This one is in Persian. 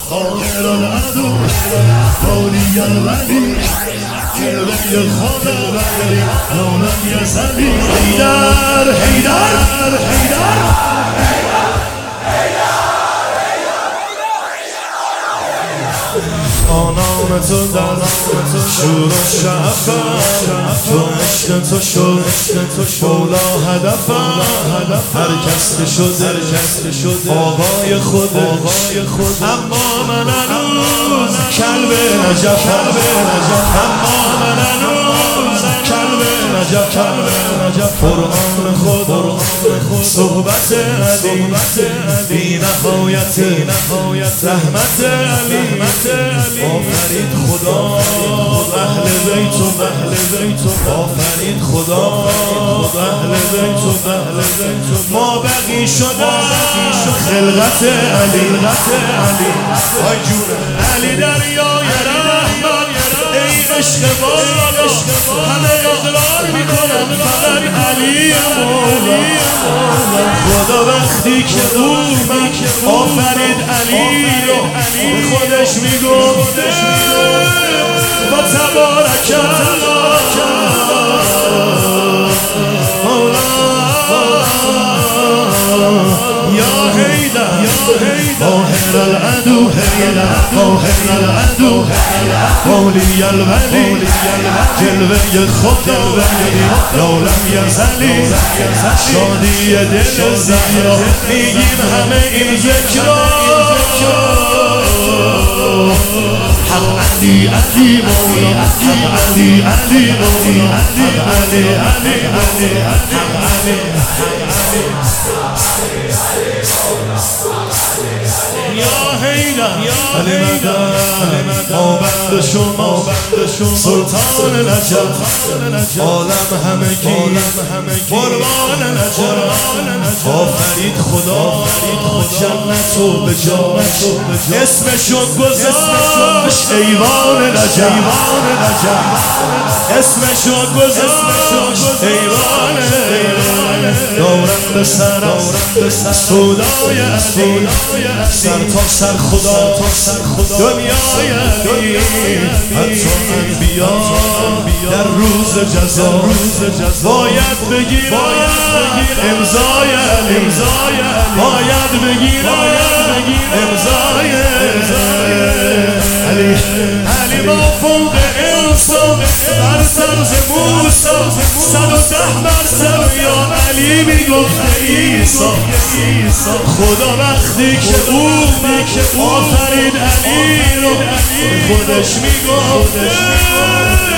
خاطر العدو قولی الولی جلوه خدا ولی لونم یزلی حیدر حیدر حیدر آنام تو در شور و شعفم تو عشق تو شد مولا هدفم هر کس که شده آقای خود اما من هنوز کلب نجفم اما من هنوز کلب نجف قرآن خدا صحبت علی بی نهایت رحمت علی آفرید خدا اهل بیت و آفرید خدا اهل بیت ما بقی شدن خلقت علی آی جونه علی دریای رحمت ای عشق بالا همه اقرار میکنن فقط علی مولا خدا وقتی که اومد آفرید علی رو به خودش میگفته و تبارک الله یا حیدر قاهر العدو قاهر العدو قولی الولی جلوه خدا لولم یزلی شادی دل زهرا میگیم همه این ذکرا حق علی مولا حق علی مولا حق علی یا حیدر علی مدد ما بند شما سلطان نجف عالم همگی قربان نجف آفرید خدا جنتو به جانش اسمشو گذاشت ایوان نجف اسمشو گذاشت ایوان دورم به سرم سودای علی سر تا سر خدا دنیای علی حتی انبیا در روز جزا باید بگیرن امضای علی باید بگیرن امضای علی با فوق انسان بر سرز موسا 110 بر سر یا علی میگفت عیسی خدا وقتی که اومد آفرید علی رو خودش میگفت